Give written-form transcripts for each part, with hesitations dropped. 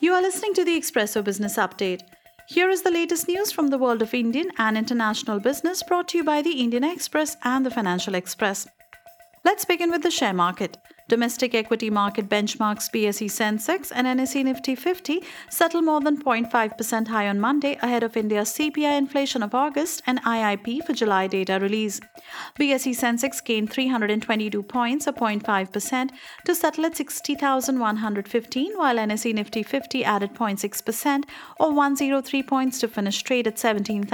You are listening to the Expresso Business Update. Here is the latest news from the world of Indian and international business brought to you by the Indian Express and the Financial Express. Let's begin with the share market. Domestic equity market benchmarks BSE Sensex and NSE Nifty 50 settled more than 0.5% high on Monday ahead of India's CPI inflation of August and IIP for July data release. BSE Sensex gained 322 points or 0.5% to settle at 60,115 while NSE Nifty 50 added 0.6% or 103 points to finish trade at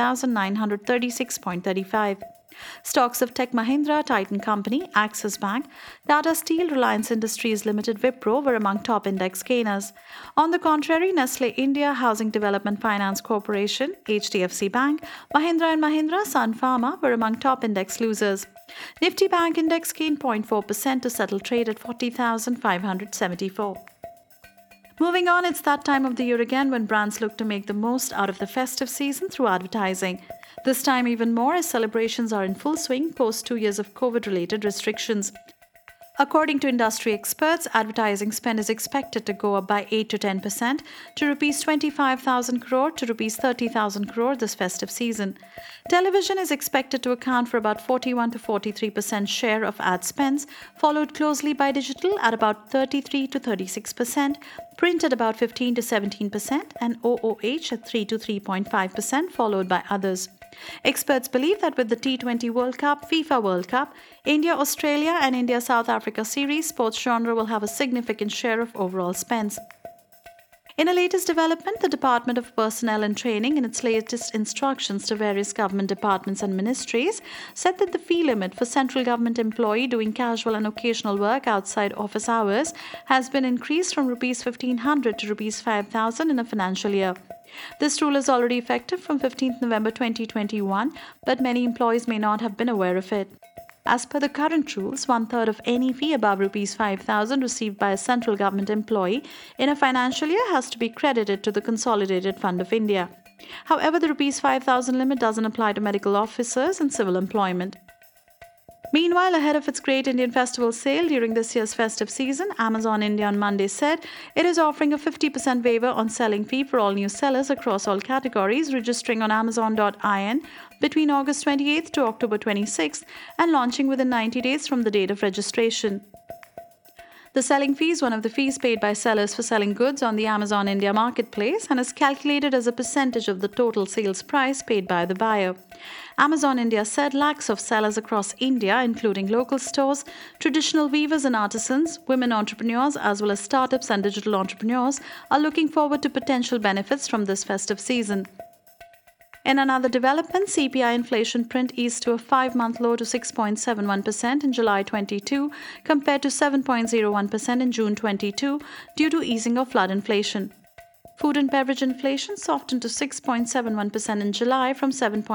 17,936.35. Stocks of Tech Mahindra, Titan Company, Axis Bank, Tata Steel, Reliance Industries Limited, Wipro were among top index gainers. On the contrary, Nestle India, Housing Development Finance Corporation, HDFC Bank, Mahindra & Mahindra, Sun Pharma were among top index losers. Nifty Bank Index gained 0.4% to settle trade at 40,574. Moving on, it's that time of the year again when brands look to make the most out of the festive season through advertising. This time even more as celebrations are in full swing post 2 years of COVID-related restrictions. According to industry experts, advertising spend is expected to go up by 8 to 10% to Rs 25,000 crore to Rs 30,000 crore this festive season. Television is expected to account for about 41 to 43% share of ad spends, followed closely by digital at about 33 to 36%, print at about 15 to 17%, and OOH at 3 to 3.5%, followed by others. Experts believe that with the T20 World Cup, FIFA World Cup, India-Australia and India-South Africa series, sports genre will have a significant share of overall spends. In a latest development, the Department of Personnel and Training, in its latest instructions to various government departments and ministries, said that the fee limit for central government employee doing casual and occasional work outside office hours has been increased from Rs 1,500 to Rs 5,000 in a financial year. This rule is already effective from 15th November 2021, but many employees may not have been aware of it. As per the current rules, 1/3 of any fee above Rs 5,000 received by a central government employee in a financial year has to be credited to the Consolidated Fund of India. However, the Rs 5,000 limit doesn't apply to medical officers and civil employment. Meanwhile, ahead of its Great Indian Festival sale during this year's festive season, Amazon India on Monday said it is offering a 50% waiver on selling fee for all new sellers across all categories registering on Amazon.in between August 28th to October 26th and launching within 90 days from the date of registration. The selling fee is one of the fees paid by sellers for selling goods on the Amazon India marketplace and is calculated as a percentage of the total sales price paid by the buyer. Amazon India said lakhs of sellers across India, including local stores, traditional weavers and artisans, women entrepreneurs, as well as startups and digital entrepreneurs, are looking forward to potential benefits from this festive season. In another development, CPI inflation print eased to a 5-month low to 6.71% in July 22 compared to 7.01% in June 22 due to easing of flood inflation. Food and beverage inflation softened to 6.71% in July from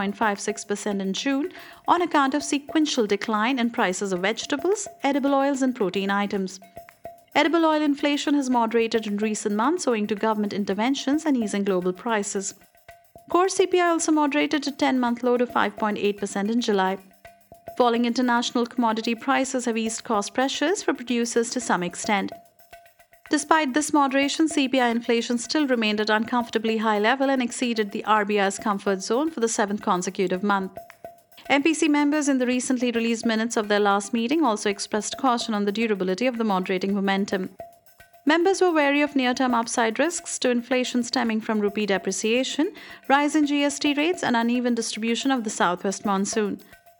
7.56% in June on account of sequential decline in prices of vegetables, edible oils and protein items. Edible oil inflation has moderated in recent months owing to government interventions and easing global prices. Core CPI also moderated to 10-month low to 5.8% in July. Falling international commodity prices have eased cost pressures for producers to some extent. Despite this moderation, CPI inflation still remained at uncomfortably high level and exceeded the RBI's comfort zone for the 7th consecutive month. MPC members in the recently released minutes of their last meeting also expressed caution on the durability of the moderating momentum. Members were wary of near-term upside risks to inflation stemming from rupee depreciation, rise in GST rates and uneven distribution of the southwest monsoon.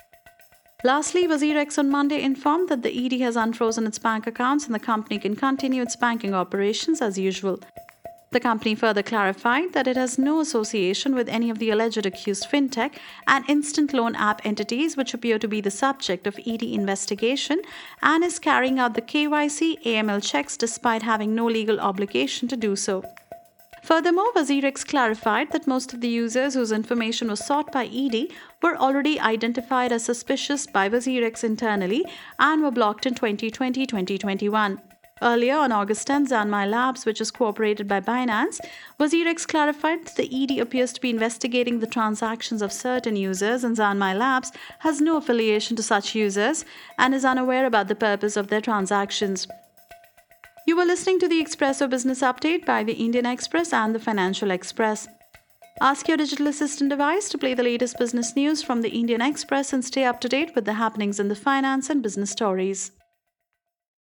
Lastly, WazirX on Monday informed that the ED has unfrozen its bank accounts and the company can continue its banking operations as usual. The company further clarified that it has no association with any of the alleged accused fintech and instant loan app entities which appear to be the subject of ED investigation and is carrying out the KYC AML checks despite having no legal obligation to do so. Furthermore, WazirX clarified that most of the users whose information was sought by ED were already identified as suspicious by WazirX internally and were blocked in 2020-2021. Earlier on August 10, Zanmai Labs, which is cooperated by Binance, WazirX clarified that the ED appears to be investigating the transactions of certain users and Zanmai Labs has no affiliation to such users and is unaware about the purpose of their transactions. You were listening to the Expresso Business Update by the Indian Express and the Financial Express. Ask your digital assistant device to play the latest business news from the Indian Express and stay up to date with the happenings in the finance and business stories.